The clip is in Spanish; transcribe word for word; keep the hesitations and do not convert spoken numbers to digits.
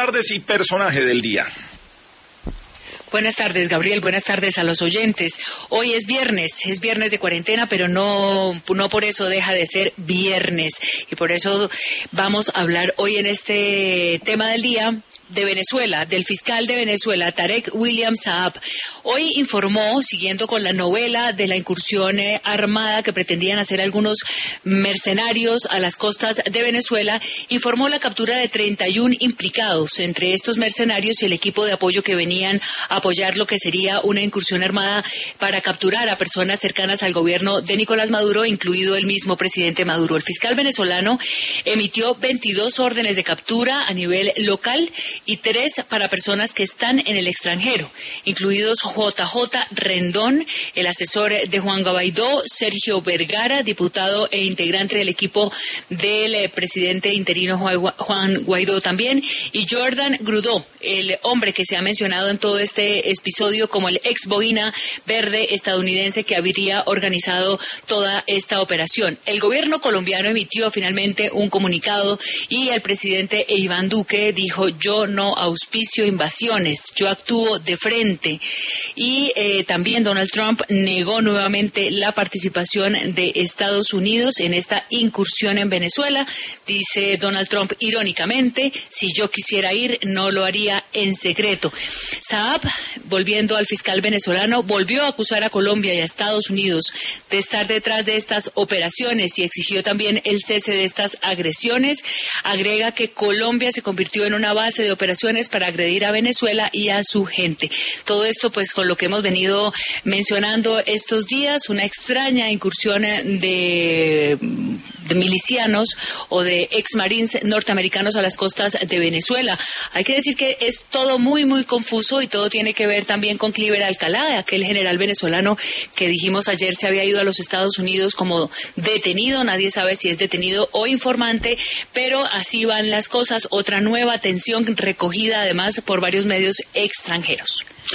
tardes y personaje del día. Buenas tardes, Gabriel. Buenas tardes a los oyentes. Hoy es viernes, es viernes de cuarentena, pero no, no por eso deja de ser viernes. Y por eso vamos a hablar hoy en este tema del día de Venezuela, del fiscal de Venezuela, Tarek William Saab. Hoy informó, siguiendo con la novela de la incursión eh, armada que pretendían hacer algunos mercenarios a las costas de Venezuela, informó la captura de treinta y uno implicados, entre estos mercenarios y el equipo de apoyo que venían a apoyar lo que sería una incursión armada para capturar a personas cercanas al gobierno de Nicolás Maduro, incluido el mismo presidente Maduro. El fiscal venezolano emitió veintidós órdenes de captura a nivel local y tres para personas que están en el extranjero, incluidos J J Rendón, el asesor de Juan Guaidó, Sergio Vergara, diputado e integrante del equipo del eh, presidente interino Juan Guaidó también, y Jordan Grudó, el hombre que se ha mencionado en todo este episodio como el ex boina verde estadounidense que habría organizado toda esta operación. El gobierno colombiano emitió finalmente un comunicado y el presidente Iván Duque dijo: yo no auspicio invasiones, yo actúo de frente. Y eh, también Donald Trump negó nuevamente la participación de Estados Unidos en esta incursión en Venezuela. Dice Donald Trump irónicamente: si yo quisiera ir, no lo haría en secreto. Saab, volviendo al fiscal venezolano, volvió a acusar a Colombia y a Estados Unidos de estar detrás de estas operaciones y exigió también el cese de estas agresiones. Agrega que Colombia se convirtió en una base de operaciones para agredir a Venezuela y a su gente. Todo esto pues con lo que hemos venido mencionando estos días, una extraña incursión de, de milicianos o de exmarines norteamericanos a las costas de Venezuela. Hay que decir que es todo muy muy confuso y todo tiene que ver también con Cliver Alcalá, aquel general venezolano que dijimos ayer se había ido a los Estados Unidos como detenido. Nadie sabe si es detenido o informante, pero así van las cosas. Otra nueva tensión recogida además por varios medios extranjeros.